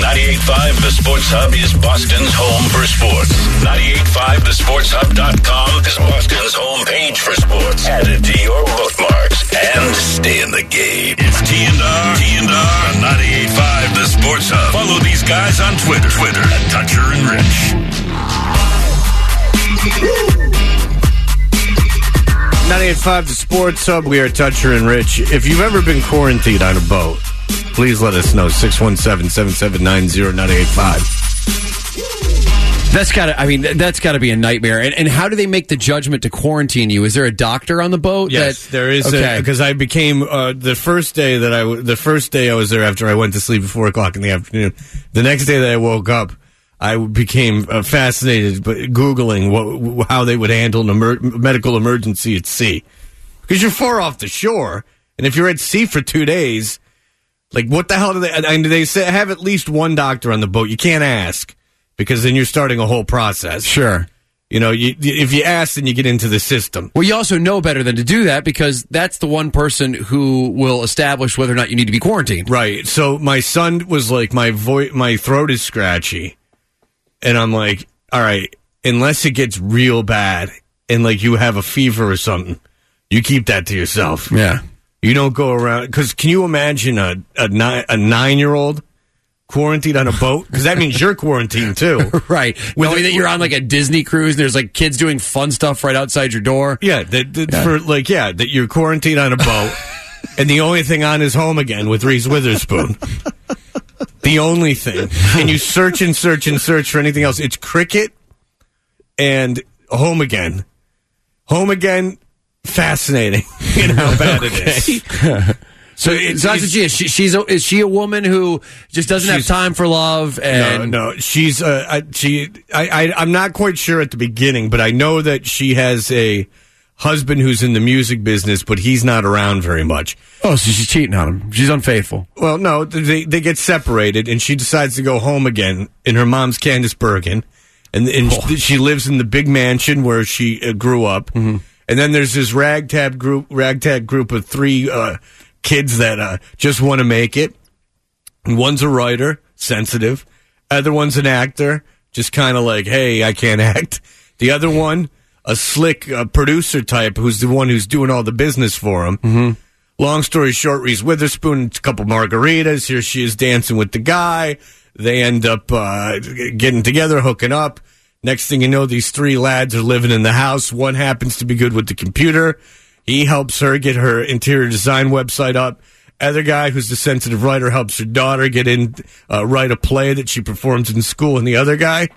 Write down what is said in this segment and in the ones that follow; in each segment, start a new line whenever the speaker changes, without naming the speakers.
98.5 The Sports Hub is Boston's home for sports. 98.5thesportshub.com is Boston's homepage for sports. Add it to your bookmarks and stay in the game. It's T&R on 98.5 The Sports Hub. Follow these guys on Twitter at Toucher and Rich.
98.5 The Sports Hub. We are Toucher and Rich. If you've ever been quarantined on a boat, please let us know. 617-779-0985.
That's gotta be a nightmare. And how do they make the judgment to quarantine you? Is there a doctor on the boat?
Yes, there is. Okay. Because I became the first day I was there after I went to sleep at 4:00 in the afternoon. The next day that I woke up, I became fascinated, but Googling how they would handle a medical emergency at sea, because you're far off the shore, and if you're at sea for 2 days, like what the hell do they? And they say have at least one doctor on the boat. You can't ask, because then you're starting a whole process.
Sure.
You know, if you ask, then you get into the system.
Well, you also know better than to do that, because that's the one person who will establish whether or not you need to be quarantined.
Right. So my son was like, my throat is scratchy. And I'm like, all right, unless it gets real bad and like you have a fever or something, you keep that to yourself.
Yeah.
You don't go around, because can you imagine a 9-year-old quarantined on a boat? Because that means you're quarantined too.
Right. Knowing that you're on like a Disney cruise and there's like kids doing fun stuff right outside your door.
Yeah. That you're quarantined on a boat and the only thing on is Home Again with Reese Witherspoon. The only thing. And you search for anything else. It's Cricket and Home Again. Home Again, fascinating in how bad it is.
So is she a woman who just doesn't have time for love? And
No. She's I'm not quite sure at the beginning, but I know that she has a husband who's in the music business, but he's not around very much.
Oh, so she's cheating on him. She's unfaithful.
Well, no, they get separated, and she decides to go home again. And her mom's Candace Bergen, and she lives in the big mansion where she grew up. Mm-hmm. And then there's this ragtag group of 3 kids that just want to make it. And one's a writer, sensitive. Other one's an actor, just kind of like, hey, I can't act. The other one, a slick producer type, who's the one who's doing all the business for him. Mm-hmm. Long story short, Reese Witherspoon, a couple margaritas. Here she is dancing with the guy. They end up getting together, hooking up. Next thing you know, these 3 lads are living in the house. One happens to be good with the computer. He helps her get her interior design website up. Other guy, who's the sensitive writer, helps her daughter get in, write a play that she performs in school. And the other guy,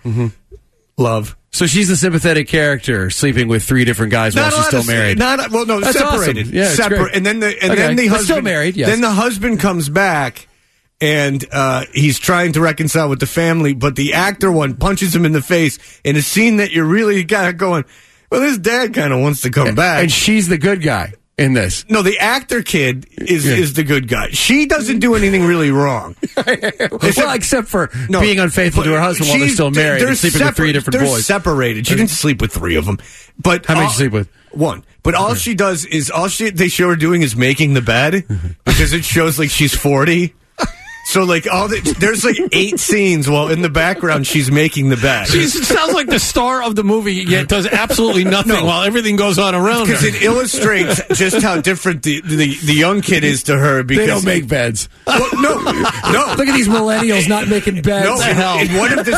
love.
So she's the sympathetic character sleeping with 3 different guys while she's still married.
That's separated.
Awesome. Yeah,
separate. And then the husband,
still married. Yes.
Then the husband comes back, and he's trying to reconcile with the family, but the actor one punches him in the face in a scene that you're really kind of going, well, his dad kind of wants to come back.
And she's the good guy in this.
No, the actor kid is the good guy. She doesn't do anything really wrong.
Except for being unfaithful to her husband while they're still married and sleeping with 3 different boys.
They're separated. She didn't sleep with 3 of them. But
how many did you sleep with?
1. But all she does is, they show her doing is making the bed, because it shows like she's 40. So, like, there's like 8 scenes while in the background she's making the bed.
She sounds like the star of the movie, yet does absolutely nothing while everything goes on around her.
Because it illustrates just how different the young kid is to her. Because
they don't make beds.
Well, no.
Look at these millennials not making beds.
No, and one of the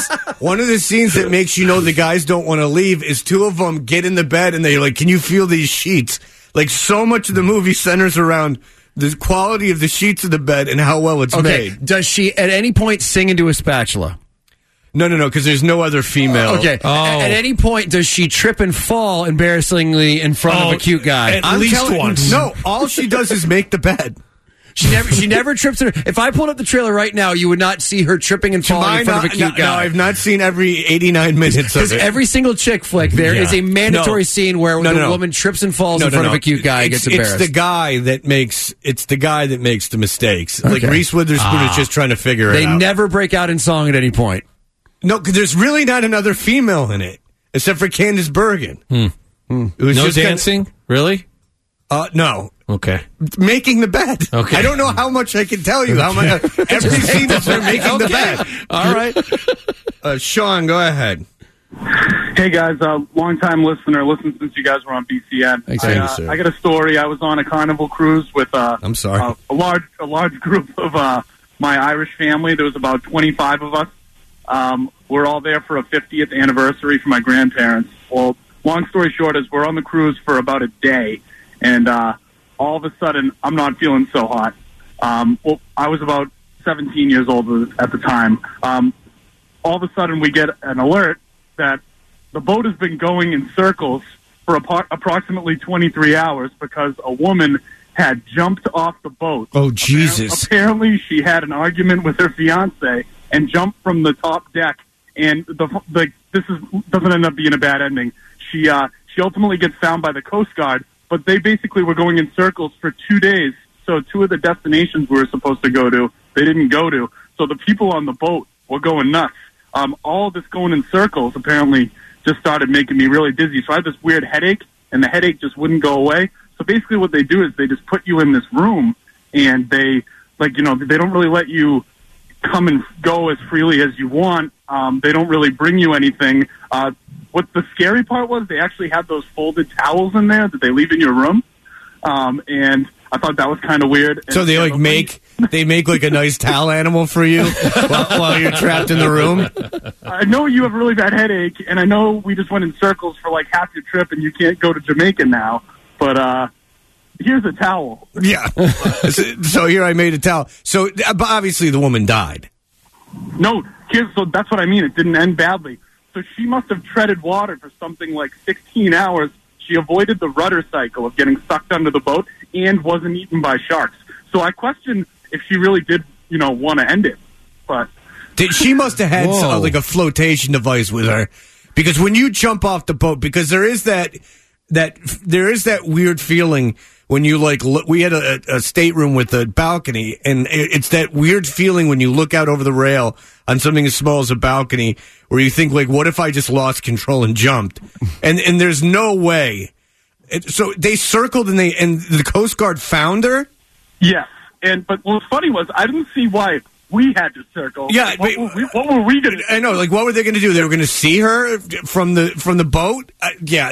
scenes that makes you know the guys don't want to leave is 2 of them get in the bed and they're like, "Can you feel these sheets?" Like, so much of the movie centers around the quality of the sheets of the bed and how well it's made.
Does she at any point sing into a spatula?
No, because there's no other female.
Okay. Oh. At any point, does she trip and fall embarrassingly in front of a cute guy?
At least once.
No, all she does is make the bed.
She never trips. If I pulled up the trailer right now, you would not see her tripping and falling in front of a cute guy.
No, I've not seen every 89 minutes of it.
Because every single chick flick, there is a mandatory scene where the woman trips and falls in front of a cute guy and gets embarrassed.
It's the guy that makes the mistakes. Okay. Like, Reese Witherspoon is just trying to figure it out.
They never break out in song at any point.
No, because there's really not another female in it, except for Candace Bergen.
No dancing? Really?
No.
Okay.
Making the bed.
Okay.
I don't know how much I can tell you. How much every scene is they're making the bed.
All right.
Sean, go ahead.
Hey guys, long-time listener, listened since you guys were on BCN.
Thanks,
I got a story. I was on a Carnival cruise with
I'm sorry.
a large group of my Irish family. There was about 25 of us. We're all there for a 50th anniversary for my grandparents. Well, long story short is we're on the cruise for about a day, and all of a sudden I'm not feeling so hot. Well, I was about 17 years old at the time. All of a sudden we get an alert that the boat has been going in circles for approximately 23 hours because a woman had jumped off the boat.
Oh, Jesus.
Apparently she had an argument with her fiancé and jumped from the top deck. And doesn't end up being a bad ending. She ultimately gets found by the Coast Guard, but they basically were going in circles for 2 days. So 2 of the destinations we were supposed to go to, they didn't go to. So the people on the boat were going nuts. All this going in circles apparently just started making me really dizzy. So I had this weird headache, and the headache just wouldn't go away. So basically what they do is they just put you in this room, and they don't really let you come and go as freely as you want. They don't really bring you anything. What the scary part was, they actually had those folded towels in there that they leave in your room. And I thought that was kind of weird.
So they make like a nice towel animal for you while you're trapped in the room?
I know you have a really bad headache, and I know we just went in circles for like half your trip, and you can't go to Jamaica now. But here's a towel.
Yeah. So here I made a towel. So obviously the woman died.
No, so that's what I mean. It didn't end badly. So she must have treaded water for something like 16 hours. She avoided the rudder cycle of getting sucked under the boat and wasn't eaten by sharks. So I question if she really did, want to end it. But
she must have had like a flotation device with her, because when you jump off the boat, because there is that weird feeling when you we had a stateroom with a balcony, and it's that weird feeling when you look out over the rail on something as small as a balcony, where you think like, what if I just lost control and jumped? And there's no way. So they circled and the Coast Guard found her?
Yes. But what's funny was I didn't see why we had to circle.
Yeah.
What were we going to do?
I know. Like, what were they going to do? They were going to see her from the boat? Yeah,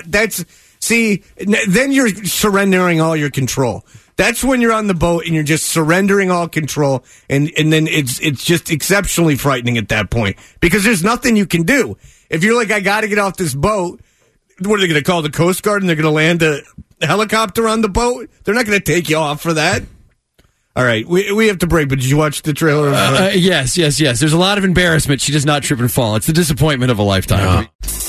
then you're surrendering all your control. That's when you're on the boat and you're just surrendering all control, and then it's just exceptionally frightening at that point, because there's nothing you can do. If you're like, I got to get off this boat, what are they going to call the Coast Guard, and they're going to land a helicopter on the boat? They're not going to take you off for that. All right, we have to break, but did you watch the trailer?
Yes. There's a lot of embarrassment. She does not trip and fall. It's the disappointment of a lifetime.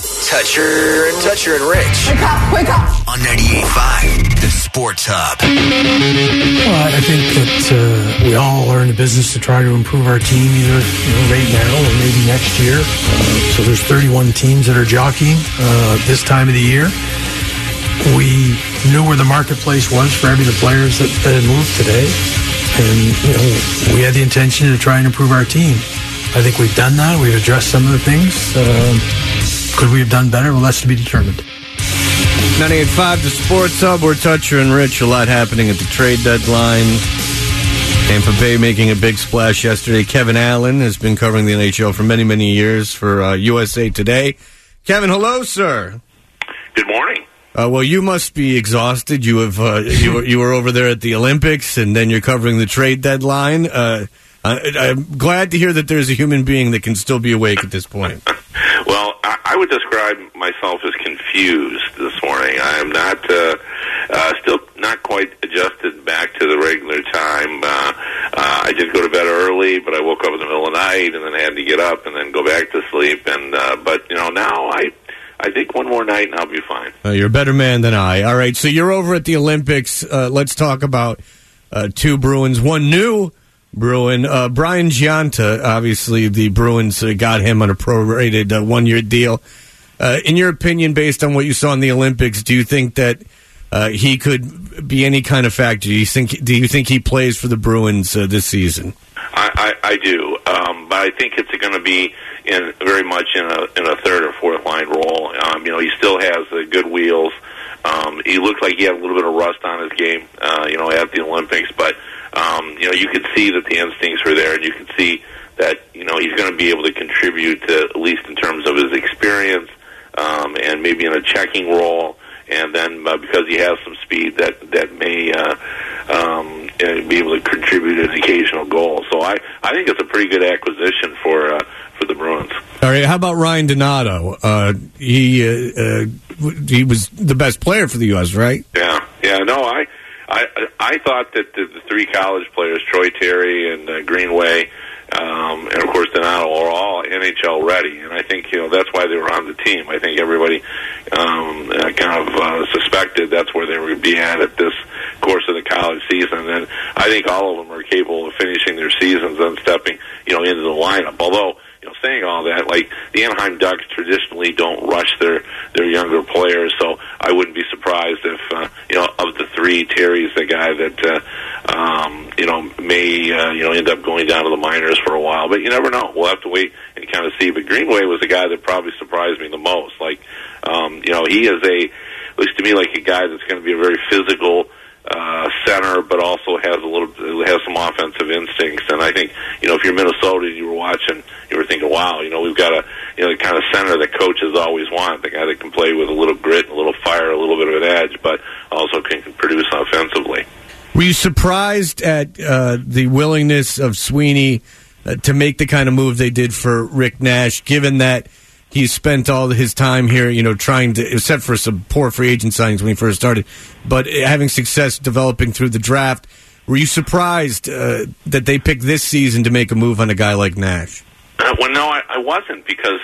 Toucher and Rich.
Wake up.
On 98.5, the Sports Hub.
Well, I think that we all are in the business to try to improve our team either right now or maybe next year. So there's 31 teams that are jockeying this time of the year. We knew where the marketplace was for every of the players that had moved today. And, we had the intention to try and improve our team. I think we've done that. We've addressed some of the things. Could we have done better? Well, that's to be determined.
98.5, the Sports Hub. We're Toucher and Rich. A lot happening at the trade deadline. Tampa Bay making a big splash yesterday. Kevin Allen has been covering the NHL for many, many years for USA Today. Kevin, hello, sir.
Good morning.
Well, you must be exhausted. You have you were over there at the Olympics, and then you're covering the trade deadline. I'm glad to hear that there's a human being that can still be awake at this point.
Well, I would describe myself as confused this morning. I am not still not quite adjusted back to the regular time. I did go to bed early, but I woke up in the middle of the night and then I had to get up and then go back to sleep. And but now I think one more night and I'll be fine.
You're a better man than I. All right, so you're over at the Olympics. Let's talk about two Bruins. One new Bruin, Brian Gionta. Obviously, the Bruins got him on a prorated one-year deal. In your opinion, based on what you saw in the Olympics, do you think that he could be any kind of factor? Do you think he plays for the Bruins this season?
I do, but I think it's going to be very much in a third or fourth line role. He still has good wheels. He looked like he had a little bit of rust on his game, at the Olympics, but you could see that the instincts were there, and you could see that he's going to be able to contribute to, at least in terms of his experience, and maybe in a checking role, and then because he has some speed, that may be able to contribute an occasional goal. So I think it's a pretty good acquisition for the Bruins.
All right, how about Ryan Donato? He was the best player for the U.S., right?
Yeah. No, I thought that the three college players, Troy Terry and Greenway, and of course Donato, are all NHL ready, and I think that's why they were on the team. I think everybody suspected that's where they would be at this course of the college season, and I think all of them are capable of finishing their seasons and stepping into the lineup. Although, saying all that, like the Anaheim Ducks traditionally don't rush their younger players, so I wouldn't be surprised if of the three, Terry's the guy that may end up going down to the minors for a while, but you never know. We'll have to wait and kind of see. But Greenway was the guy that probably surprised me the most. Like he is looks to me like a guy that's going to be a very physical center, but also has some offensive instincts. And I think if you're Minnesota and you were watching, you were thinking, wow, we've got the kind of center that coaches always want, the guy that can play with a little grit and a little fire, a little bit of an edge, but also can produce offensively.
Were you surprised at the willingness of Sweeney to make the kind of move they did for Rick Nash, given that he's spent all his time here, trying to, except for some poor free agent signings when he first started, but having success developing through the draft? Were you surprised that they picked this season to make a move on a guy like Nash?
Well, no, I wasn't, because,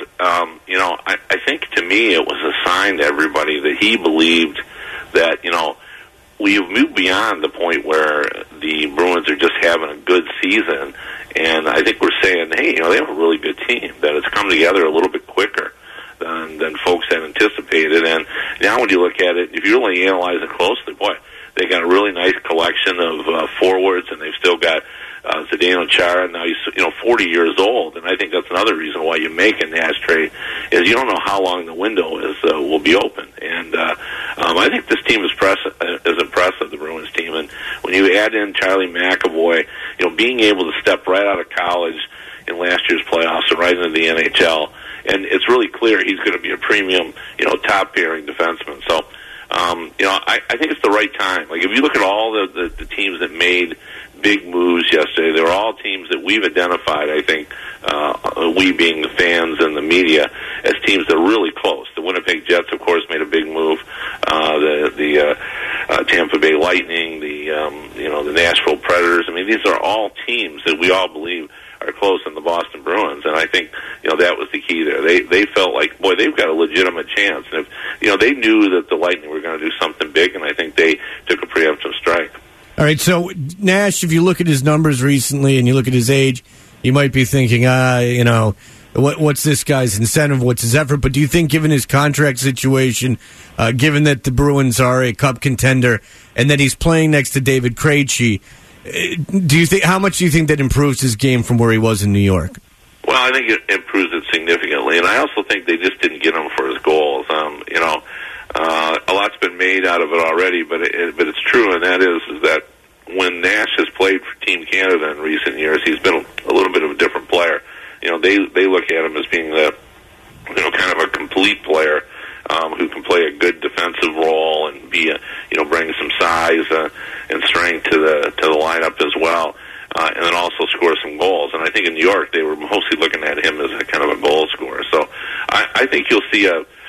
I think to me it was a sign to everybody that he believed that, we've moved beyond the point where the Bruins are just having a good season, and I think we're saying, hey, they have a really good team, that it's come together a little bit quicker than folks had anticipated. And now when you look at it, if you really analyze it closely, boy, they got a really nice collection of forwards, and they've still got Zdeno Chara. Now he's 40 years old, and I think that's another reason why you make a Nash trade, is you don't know how long the window will be open. And I think this team is impressive, the Bruins team. And when you add in Charlie McAvoy, being able to step right out of college in last year's playoffs and right into the NHL, and it's really clear he's going to be a premium, top pairing defenseman. So, I think it's the right time. Like, if you look at all the teams that made big moves yesterday, they were all teams that we've identified, I think, we being the fans and the media, as teams that are really close. The Winnipeg Jets, of course, made a big move. The Tampa Bay Lightning, the Nashville Predators. I mean, these are all teams that we all believe are close in the Boston Bruins, and I think that was the key there. They felt like, boy, they've got a legitimate chance, and if they knew that the Lightning were going to do something big, and I think they took a preemptive strike.
All right, so Nash, if you look at his numbers recently and you look at his age, you might be thinking, what's this guy's incentive? What's his effort? But do you think, given his contract situation, given that the Bruins are a cup contender and that he's playing next to David Krejci, how much do you think that improves his game from where he was in New York?
Well, I think it improves it significantly, and I also think they just didn't get him for his goals. A lot's been made out of it already, but it's true, and that is that when Nash has played for Team Canada in recent years, he's been a little bit of a different player. They look at him as being kind of a complete player who can play a good defensive role and be bring some size and strength to the lineup as well, and then also score some goals. And I think in New York they were mostly looking at him as a kind of a goal scorer. So I think you'll see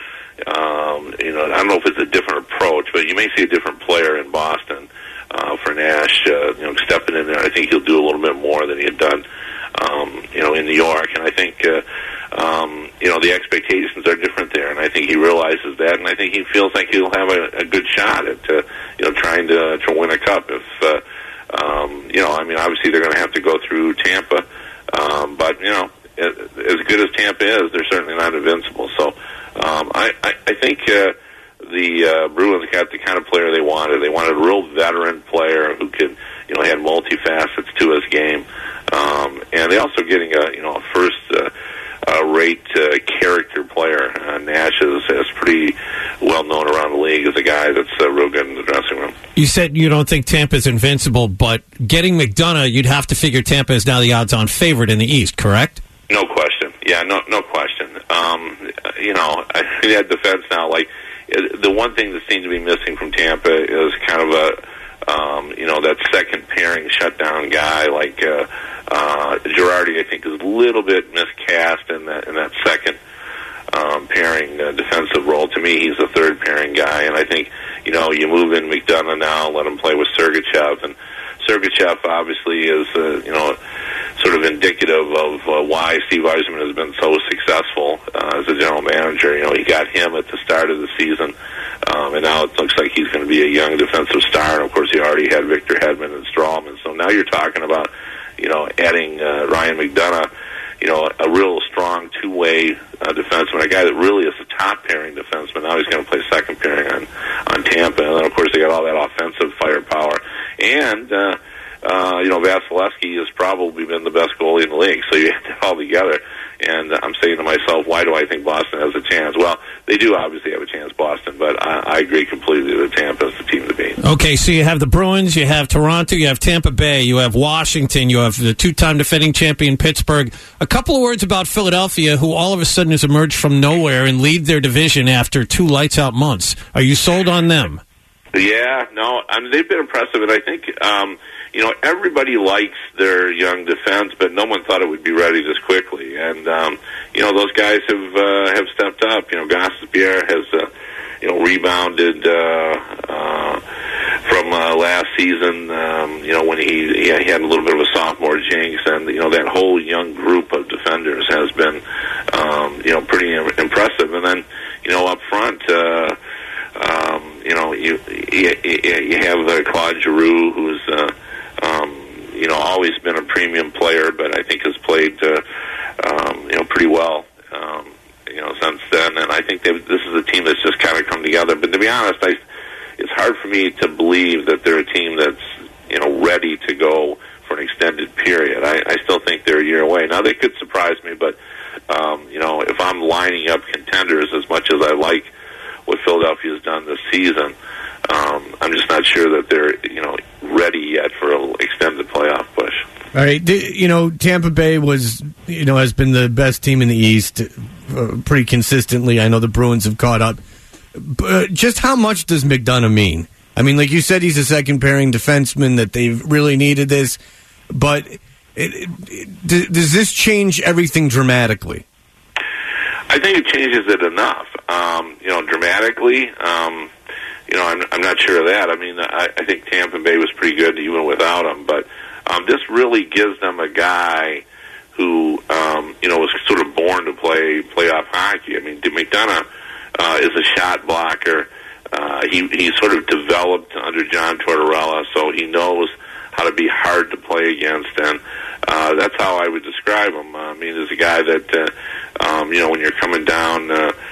I don't know if it's a different approach, but you may see a different player in Boston for Nash, stepping in there. I think he'll do a little bit more than he had done, in New York. And I think, the expectations are different there, and I think he realizes that, and I think he feels like he'll have a good shot at, trying to win a cup. If, obviously they're going to have to go through Tampa, but, as good as Tampa is, they're certainly not invincible. So, I think the Bruins got the kind of player they wanted. They wanted a real veteran player who could, had multifacets to his game, and they also getting a first-rate character player. Nash has pretty well known around the league as a guy that's real good in the dressing room.
You said you don't think Tampa's invincible, but getting McDonough, you'd have to figure Tampa is now the odds-on favorite in the East, correct?
No question. Yeah, no question. I see that defense now. Like, the one thing that seems to be missing from Tampa is kind of that second pairing shutdown guy. Like Girardi, I think, is a little bit miscast in that second pairing defensive role. To me, he's a third pairing guy, and I think you move in McDonough now, let him play with Sergachev, and Sergachev obviously is sort of indicative of why Steve Yzerman has been so successful as a general manager. He got him at the start of the season, and now it looks like he's going to be a young defensive star. And of course, he already had Victor Hedman and Strawman. So now you're talking about adding Ryan McDonough, a real strong two-way defenseman, a guy that really is a top pairing defenseman. Now he's going to play second pairing on Tampa, and then of course they got all that offensive firepower. And Vasilevsky has probably been the best goalie in the league. So you have it all together. And I'm saying to myself, why do I think Boston has a chance? Well, they do obviously have a chance, Boston, but I agree completely that Tampa is the team to beat.
Okay, so you have the Bruins, you have Toronto, you have Tampa Bay, you have Washington, you have the two-time defending champion Pittsburgh. A couple of words about Philadelphia, who all of a sudden has emerged from nowhere and lead their division after 2 lights-out months. Are you sold on them?
Yeah, no, they've been impressive, and I think everybody likes their young defense, but no one thought it would be ready this quickly. And those guys have stepped up. Gostisbehere has rebounded from last season. When he had a little bit of a sophomore jinx, and that whole young group of defenders has been pretty impressive. And then up front. You have Claude Giroux, who's always been a premium player, but I think has played pretty well since then. And I think this is a team that's just kind of come together. But to be honest, it's hard for me to believe that they're a team that's ready to go for an extended period. I still think they're a year away. Now they could surprise me, but if I'm lining up contenders, as much as I like what Philadelphia has done this season, I'm just not sure that they're ready yet for an extended playoff push.
All right, Tampa Bay has been the best team in the East pretty consistently. I know the Bruins have caught up. But just how much does McDonough mean? I mean, like you said, he's a second pairing defenseman that they've really needed this, but does this change everything dramatically?
I think it changes it enough. Dramatically. I'm not sure of that. I mean, I think Tampa Bay was pretty good even without him, but this really gives them a guy who was sort of born to play playoff hockey. I mean, McDonough is a shot blocker. He sort of developed under John Tortorella, so he knows how to be hard to play against, and that's how I would describe him. I mean, he's a guy that when you're coming down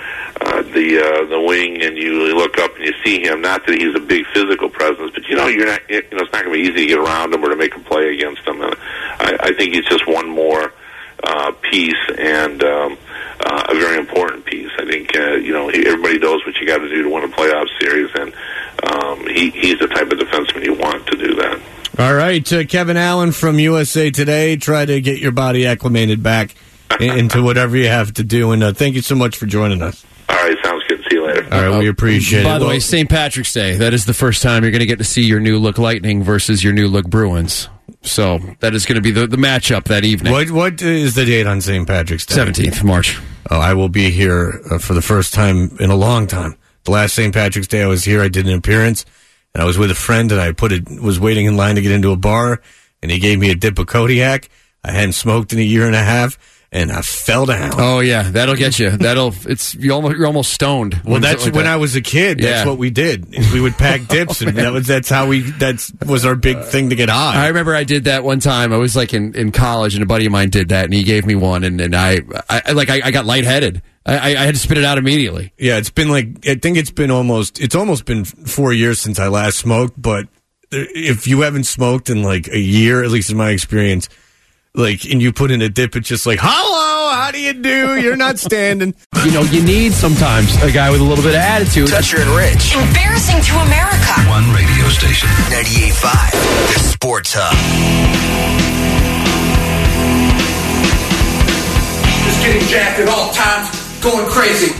the wing and you look up and you see him, not that he's a big physical presence, but you're not. It's not going to be easy to get around him or to make a play against him. And I think he's just one more piece and a very important piece. I think everybody knows what you got to do to win a playoff series, and he's the type of defenseman you want to do that.
All right, Kevin Allen from USA Today. Try to get your body acclimated back into whatever you have to do, and thank you so much for joining us.
All right, sounds good. See you later.
All right, we appreciate it.
By the way, St. Patrick's Day, that is the first time you're going to get to see your new look Lightning versus your new look Bruins. So that is going to be the matchup that evening.
What is the date on St. Patrick's Day?
17th March.
Oh, I will be here for the first time in a long time. The last St. Patrick's Day I was here, I did an appearance, and I was with a friend, and I was waiting in line to get into a bar, and he gave me a dip of Kodiak. I hadn't smoked in a year and a half, and I fell down.
Oh yeah, that'll get you. You're almost stoned.
Well, that's when I was a kid. That's what we did. We would pack dips, and that was our big thing to get high.
I remember I did that one time. I was like in college, and a buddy of mine did that, and he gave me one, and I got lightheaded. I had to spit it out immediately.
Yeah, it's been it's almost been 4 years since I last smoked, but if you haven't smoked in like a year, at least in my experience, and you put in a dip, it's just like, hello, how How do you do? You're not standing.
You know, you need sometimes a guy with a little bit of attitude.
Toucher and Rich.
Embarrassing to America.
One radio station. 98.5. The Sports Hub.
Just getting jacked at all times, going crazy.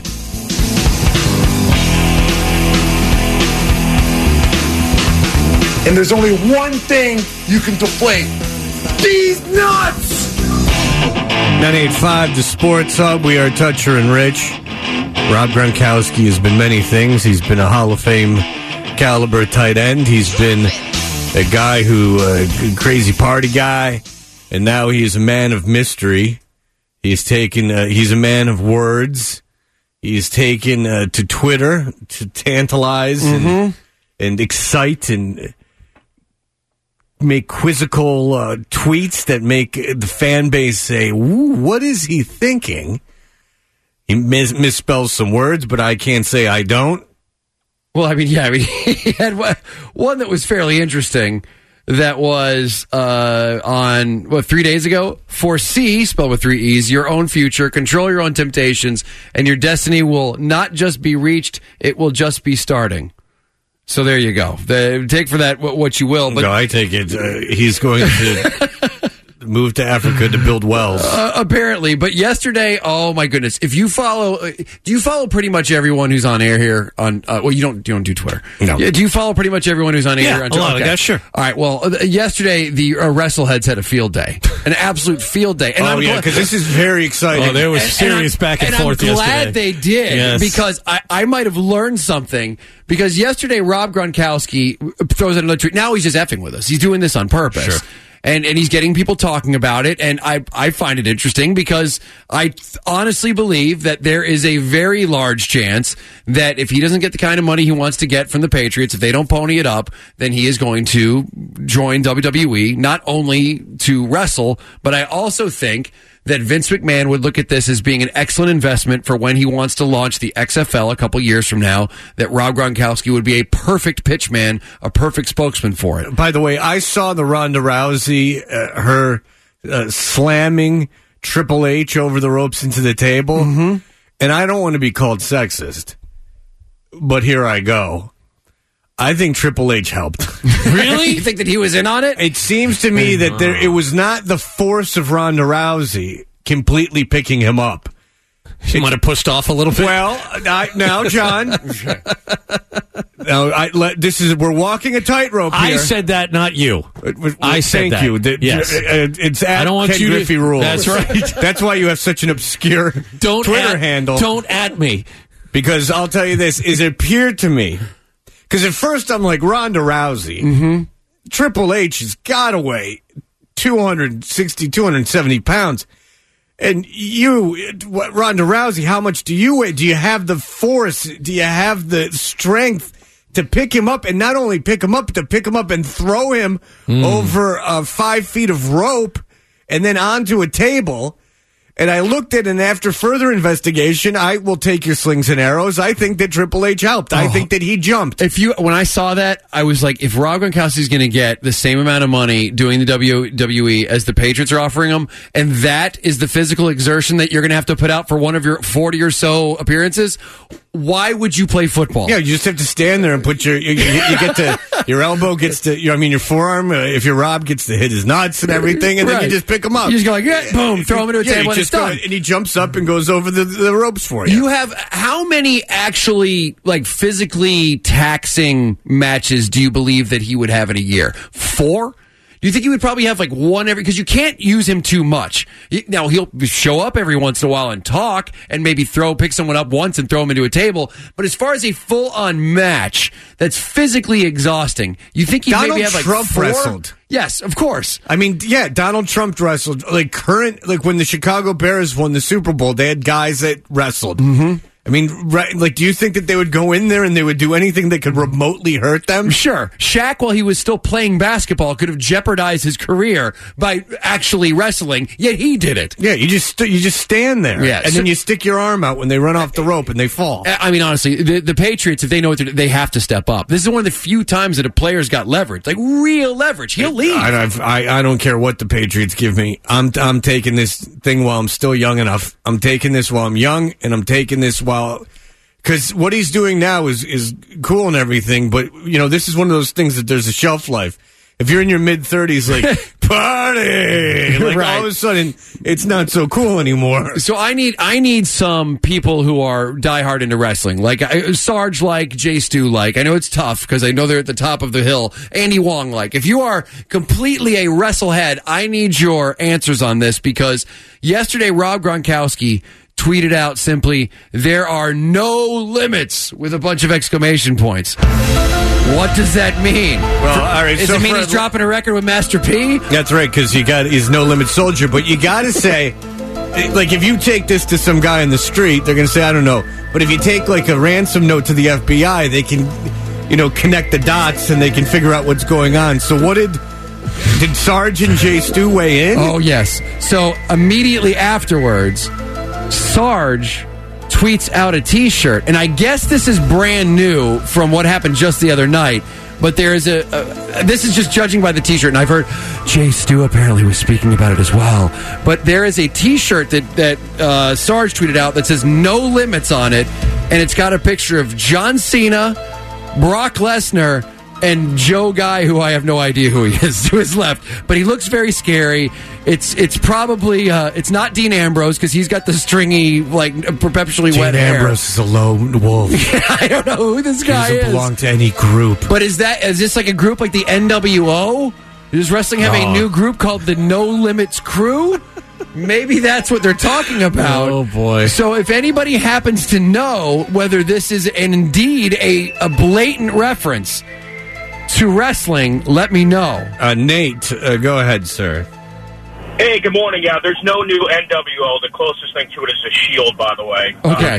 And there's only one thing you can deflate. These nuts!
98.5, the Sports Hub. We are Toucher and Rich. Rob Gronkowski has been many things. He's been a Hall of Fame caliber tight end. He's been a guy who, crazy party guy, and now he's a man of mystery. He's a man of words. He's taken to Twitter to tantalize and excite and make quizzical tweets that make the fan base say, "Ooh, what is he thinking?" He misspells some words, but I can't say I don't.
Well, I mean, he had one that was fairly interesting. That was on 3 days ago. Foresee, spelled with 3 E's, your own future, control your own temptations, and your destiny will not just be reached; it will just be starting. So there you go. Take for that what you will. But
no, I take it. He's going to move to Africa to build wells.
Apparently. But yesterday, oh my goodness. If you follow, do you follow pretty much everyone who's on air here on, well, you don't do Twitter.
No.
Do you follow pretty much everyone who's on air here on Twitter?
A lot of guys, sure.
All right. Well, yesterday, the WrestleHeads had a field day, an absolute field day. And
because this is very exciting.
Oh, there was serious back and forth
I'm
yesterday.
glad they did because I might have learned something. Because yesterday, Rob Gronkowski throws out another tweet. Now he's just effing with us. He's doing this on purpose.
Sure.
And he's getting people talking about it. And I find it interesting because I honestly believe that there is a very large chance that if he doesn't get the kind of money he wants to get from the Patriots, if they don't pony it up, then he is going to join WWE, not only to wrestle, but I also think that Vince McMahon would look at this as being an excellent investment for when he wants to launch the XFL a couple years from now, that Rob Gronkowski would be a perfect pitchman, a perfect spokesman for it.
By the way, I saw the Ronda Rousey, her slamming Triple H over the ropes into the table, and I don't want to be called sexist, but here I go. I think Triple H helped.
Really? You think that he was in on it?
It seems to me that it was not the force of Ronda Rousey completely picking him up.
She might have pushed off a little bit.
Well, now, John. We're walking a tightrope here.
I said that, not you. I said
Thank you.
Yes.
It's at
I don't want
Ken
you
Griffey
to,
rules.
That's right.
That's why you have such an obscure Twitter handle.
Don't at me.
Because I'll tell you this, it appeared to me, because at first I'm like, Ronda Rousey, Triple H has got to weigh 260, 270 pounds. And you, Ronda Rousey, how much do you weigh? Do you have the force? Do you have the strength to pick him up? And not only pick him up, but to pick him up and throw him over 5 feet of rope and then onto a table. And I looked at it, and after further investigation, I will take your slings and arrows. I think that Triple H helped. I think that he jumped.
When I saw that, I was like, if Rob Gronkowski's going to get the same amount of money doing the WWE as the Patriots are offering him, and that is the physical exertion that you're going to have to put out for one of your 40 or so appearances, why would you play football?
Yeah, you just have to stand there and put you get to, your elbow gets to, your forearm, if you're Rob, gets to hit his nuts and everything, and then you just pick him up.
You just go like, boom, throw him into a table, and it's done.
And he jumps up and goes over the ropes for you.
You have, how many actually, physically taxing matches do you believe that he would have in a year? 4? Do you think he would probably have one every, because you can't use him too much. Now, he'll show up every once in a while and talk and maybe pick someone up once and throw him into a table. But as far as a full-on match that's physically exhausting, you think he maybe have
Trump
4?
Wrestled.
Yes, of course.
I mean, yeah, Donald Trump wrestled. When the Chicago Bears won the Super Bowl, they had guys that wrestled. I mean, right, like, do you think that they would go in there and they would do anything that could remotely hurt them?
Sure. Shaq, while he was still playing basketball, could have jeopardized his career by actually wrestling, yet he did it.
Yeah, you just stand there.
Yeah,
and then you stick your arm out when they run off the rope and they fall.
I mean, honestly, the Patriots, if they know what to do, they have to step up. This is one of the few times that a player's got leverage, like real leverage. He'll leave.
I don't care what the Patriots give me. I'm taking this thing while I'm still young enough. I'm taking this while I'm young, and I'm taking this because what he's doing now is cool and everything, but this is one of those things that there's a shelf life. If you're in your mid-30s, like, party, like,
right.
All of a sudden, it's not so cool anymore.
So I need some people who are diehard into wrestling, like Sarge, like Jay Stu, like. I know it's tough because I know they're at the top of the hill. Andy Wong, like. If you are completely a wrestlehead, I need your answers on this because yesterday Rob Gronkowski tweeted out simply, "There are no limits," with a bunch of exclamation points. What does that mean?
Well, all right.
Does it mean he's dropping a record with Master P?
That's right, because he's no limit soldier. But you got to say, like, if you take this to some guy in the street, they're going to say, I don't know. But if you take like a ransom note to the FBI, they can, connect the dots and they can figure out what's going on. So what did Sarge and Jay Stu weigh in?
Oh yes. So immediately afterwards, Sarge tweets out a T-shirt, and I guess this is brand new from what happened just the other night, but there is this is just judging by the T-shirt, and I've heard Jay Stu apparently was speaking about it as well, but there is a T-shirt that Sarge tweeted out that says "No Limits" on it, and it's got a picture of John Cena, Brock Lesnar, and Joe Guy, who I have no idea who he is, to his left, but he looks very scary. It's probably it's not Dean Ambrose because he's got the stringy, like, perpetually wet hair.
Dean Ambrose is a lone wolf.
I don't know who this guy
He doesn't
is.
belong to any group.
But is this like a group like the NWO? Does wrestling have a new group called the No Limits Crew? Maybe that's what they're talking about.
Oh, boy.
So if anybody happens to know whether this is indeed a blatant reference to wrestling, let me know.
Nate, go ahead, sir.
Hey, good morning. Yeah, there's no new NWO. The closest thing to it is a Shield, by the way.
Okay.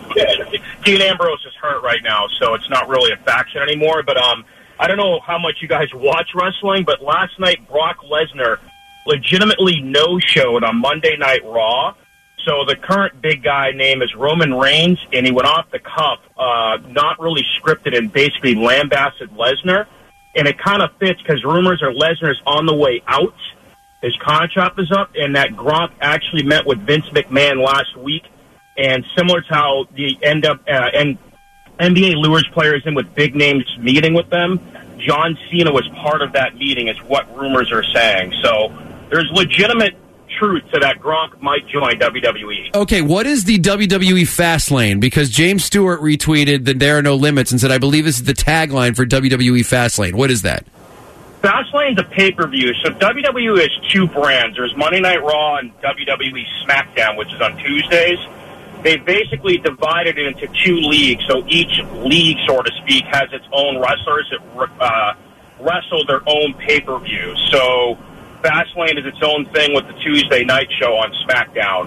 Dean Ambrose is hurt right now, so it's not really a faction anymore. But I don't know how much you guys watch wrestling, but last night Brock Lesnar legitimately no-showed on Monday Night Raw. So the current big guy name is Roman Reigns, and he went off the cuff, not really scripted, and basically lambasted Lesnar. And it kind of fits because rumors are Lesnar's on the way out. His contract is up, and that Gronk actually met with Vince McMahon last week. And similar to how the NBA lures players in with big names meeting with them, John Cena was part of that meeting, is what rumors are saying. So there's legitimate truth to that Gronk might join WWE.
Okay, what is the WWE Fastlane? Because James Stewart retweeted that there are no limits and said, I believe this is the tagline for WWE Fastlane. What is that?
Fastlane's a pay-per-view. So WWE has two brands. There's Monday Night Raw and WWE SmackDown, which is on Tuesdays. They basically divided it into two leagues. So each league, so to speak, has its own wrestlers that wrestle their own pay-per-view. So Fastlane is its own thing with the Tuesday night show on SmackDown.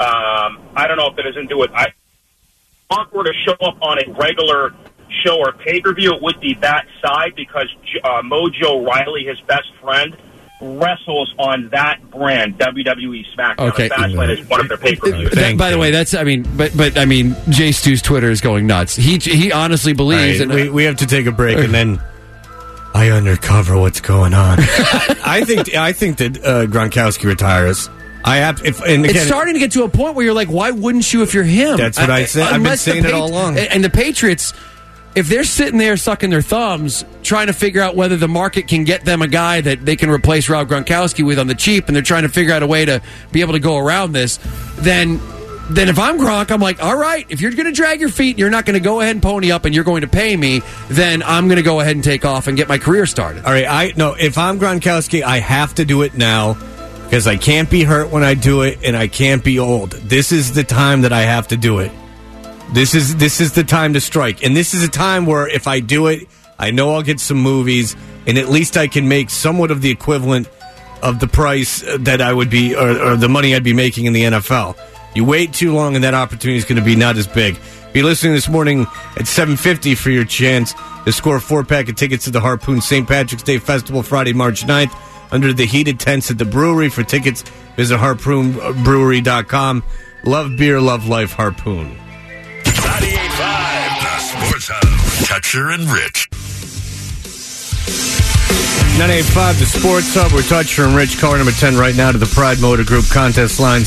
I don't know if it has to do with... If Gronk were to show up on a regular show or pay-per-view, it would be that side because Mojo Riley, his best friend, wrestles on that brand, WWE SmackDown.
Okay.
Fastlane is one of their pay-per-views.
By the way, that's but Jay Stu's Twitter is going nuts. He honestly believes.
Right, we have to take a break and then I undercover what's going on. I think that Gronkowski retires. It's
starting to get to a point where you're like, why wouldn't you if you're him?
That's what I say. I've been saying it all along.
And the Patriots, if they're sitting there sucking their thumbs, trying to figure out whether the market can get them a guy that they can replace Rob Gronkowski with on the cheap, and they're trying to figure out a way to be able to go around this, then if I'm Gronk, I'm like, all right, if you're going to drag your feet and you're not going to go ahead and pony up and you're going to pay me, then I'm going to go ahead and take off and get my career started.
All right, if I'm Gronkowski, I have to do it now because I can't be hurt when I do it and I can't be old. This is the time that I have to do it. This is the time to strike. And this is a time where if I do it, I know I'll get some movies and at least I can make somewhat of the equivalent of the price that I would be or the money I'd be making in the NFL. You wait too long and that opportunity is going to be not as big. Be listening this morning at 7:50 for your chance to score a 4-pack of tickets to the Harpoon St. Patrick's Day Festival Friday, March 9th under the heated tents at the brewery. For tickets, visit harpoonbrewery.com. Love beer, love life, Harpoon.
98.5, the Sports Hub. Toucher and Rich.
985, the Sports Hub. We're Toucher and Rich. Caller number 10 right now to the Pride Motor Group contest line,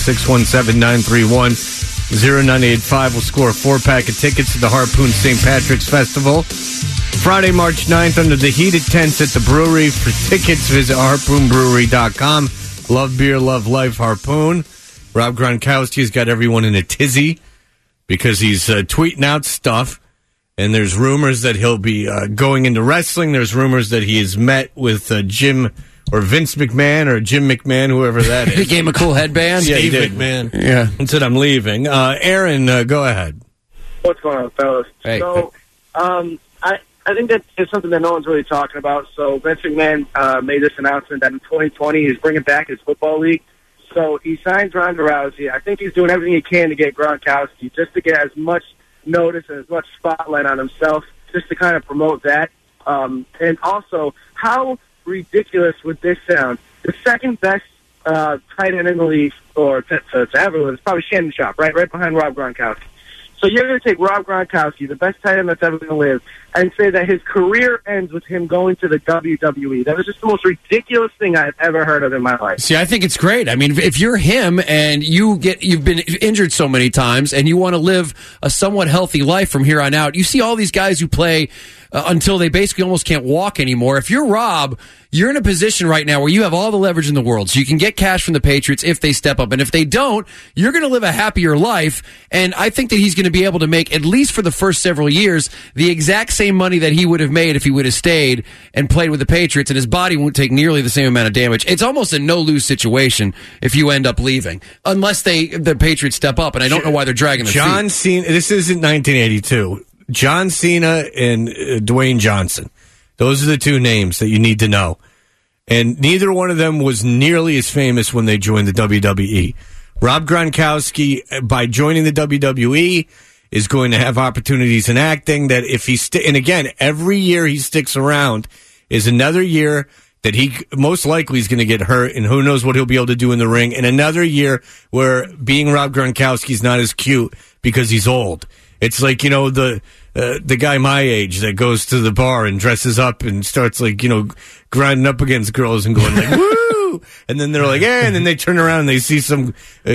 617-931-0985. We'll score a 4-pack of tickets to the Harpoon St. Patrick's Festival Friday, March 9th under the heated tents at the brewery. For tickets, visit harpoonbrewery.com. Love beer, love life, Harpoon. Rob Gronkowski's got everyone in a tizzy because he's tweeting out stuff. And there's rumors that he'll be going into wrestling. There's rumors that he has met with Jim or Vince McMahon or Jim McMahon, whoever that is.
He gave him a cool headband.
Yeah,
Steve
he did.
McMahon.
Yeah. And said, I'm leaving. Aaron, go ahead.
What's going on, fellas?
Hey.
So, I think that is something that no one's really talking about. So, Vince McMahon made this announcement that in 2020 he's bringing back his football league. So, he signs Ronda Rousey. I think he's doing everything he can to get Gronkowski just to get as much notice and as much spotlight on himself, just to kind of promote that. And also, how ridiculous would this sound? The second best tight end in the league, or to ever live, is probably Shannon Sharp, right behind Rob Gronkowski. So you're going to take Rob Gronkowski, the best tight end that's ever going to live, and say that his career ends with him going to the WWE. That was just the most ridiculous thing I've ever heard of in my life.
See, I think it's great. I mean, if you're him and you've been injured so many times and you want to live a somewhat healthy life from here on out, you see all these guys who play until they basically almost can't walk anymore. If you're Rob, you're in a position right now where you have all the leverage in the world. So you can get cash from the Patriots if they step up. And if they don't, you're going to live a happier life. And I think that he's going to be able to make, at least for the first several years, the exact same money that he would have made if he would have stayed and played with the Patriots, and his body won't take nearly the same amount of damage. It's almost a no-lose situation if you end up leaving, unless the Patriots step up, and I don't know why they're dragging their
John
feet.
Cena, this isn't 1982. John Cena and Dwayne Johnson. Those are the two names that you need to know. And neither one of them was nearly as famous when they joined the WWE. Rob Gronkowski, by joining the WWE, is going to have opportunities in acting that if he and again, every year he sticks around is another year that he most likely is going to get hurt, and who knows what he'll be able to do in the ring. And another year where being Rob Gronkowski is not as cute because he's old. It's like, the guy my age that goes to the bar and dresses up and starts grinding up against girls and going like, woo! And then they're like, yeah, and then they turn around and they see some,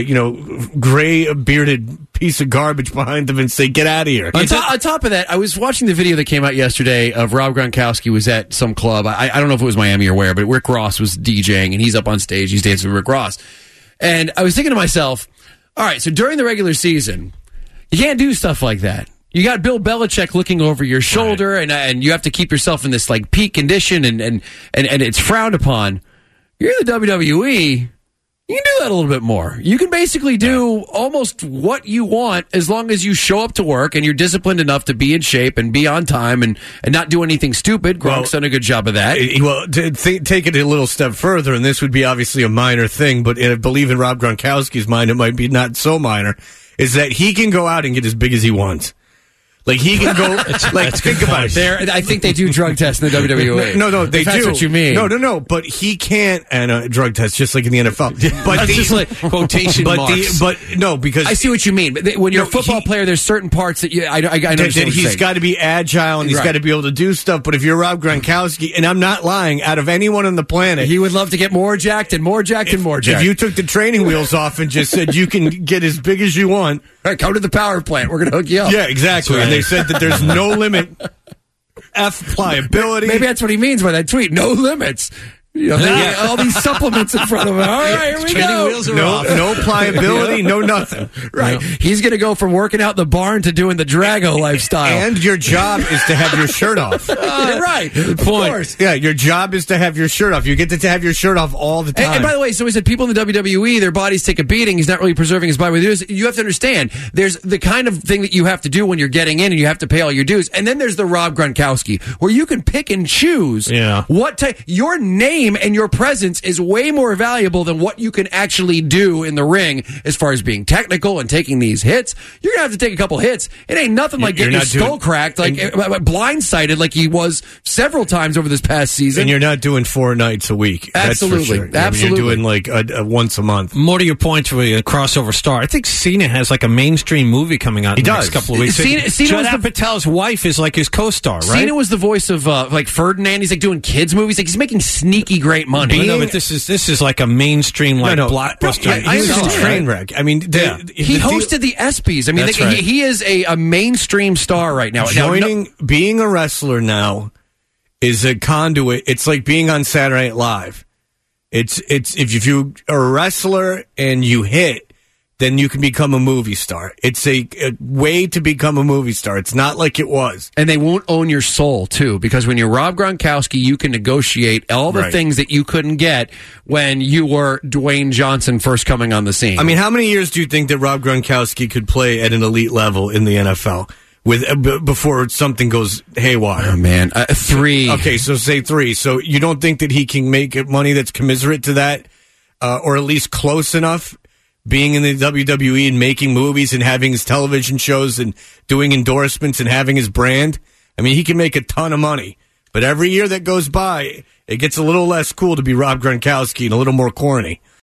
gray bearded piece of garbage behind them and say, get out of here.
On top of that, I was watching the video that came out yesterday of Rob Gronkowski was at some club. I don't know if it was Miami or where, but Rick Ross was DJing and he's up on stage. He's dancing with Rick Ross. And I was thinking to myself, all right, so during the regular season, you can't do stuff like that. You got Bill Belichick looking over your shoulder, right, and you have to keep yourself in this peak condition, and it's frowned upon. You're in the WWE. You can do that a little bit more. You can basically do almost what you want as long as you show up to work and you're disciplined enough to be in shape and be on time and not do anything stupid. Gronk's done a good job of that.
Well, take it a little step further, and this would be obviously a minor thing, but I believe in Rob Gronkowski's mind, it might be not so minor, is that he can go out and get as big as he wants. Like, he can go, think about it.
I think they do drug tests in the WWE.
No, they do.
That's what you mean.
No, but he can't, and drug test, just like in the NFL. But
that's just like quotation marks.
Because
I see what you mean. But when you're a football player, there's certain parts that I understand.
He's got to be agile and he's got to be able to do stuff. But if you're Rob Gronkowski, and I'm not lying, out of anyone on the planet,
he would love to get more jacked and more jacked and more jacked.
If you took the training wheels off and just said you can get as big as you want,
right, come to the power plant. We're going to hook you up.
Yeah, exactly. And they said that there's no limit. Pliability.
Maybe that's what he means by that tweet. No limits. All these supplements in front of him. All right, here we go.
Wheels are off.
No pliability, no nothing.
Right. No. He's going to go from working out in the barn to doing the Drago lifestyle.
And your job is to have your shirt off.
Right. Good point. Of course.
Yeah, your job is to have your shirt off. You get to have your shirt off all the time.
And by the way, so he said people in the WWE, their bodies take a beating. He's not really preserving his body. You have to understand, there's the kind of thing that you have to do when you're getting in and you have to pay all your dues. And then there's the Rob Gronkowski, where you can pick and choose what type. Your name team, and your presence is way more valuable than what you can actually do in the ring as far as being technical and taking these hits. You're going to have to take a couple hits. It ain't nothing like getting your skull cracked, like blindsided like he was several times over this past season.
And you're not doing 4 nights a week.
Absolutely.
That's for sure.
Absolutely.
You're doing like a once a month.
More to your point to a crossover star. I think Cena has like a mainstream movie coming out in the next couple of weeks. Judd Patel's wife is like his co-star, right?
Cena was the voice of like Ferdinand. He's like doing kids movies. Like he's making sneaky great money.
But this is like a mainstream blockbuster.
He was in Trainwreck. I mean,
he hosted the ESPYs. I mean, he is a mainstream star right now.
Being a wrestler now is a conduit. It's like being on Saturday Night Live. It's if you are a wrestler and you hit, then you can become a movie star. It's a way to become a movie star. It's not like it was.
And they won't own your soul, too, because when you're Rob Gronkowski, you can negotiate all the things that you couldn't get when you were Dwayne Johnson first coming on the scene.
I mean, how many years do you think that Rob Gronkowski could play at an elite level in the NFL before something goes haywire?
Oh, man. 3.
Okay, so say 3. So you don't think that he can make money that's commensurate to that, or at least close enough? Being in the WWE and making movies and having his television shows and doing endorsements and having his brand. I mean, he can make a ton of money. But every year that goes by, it gets a little less cool to be Rob Gronkowski and a little more corny.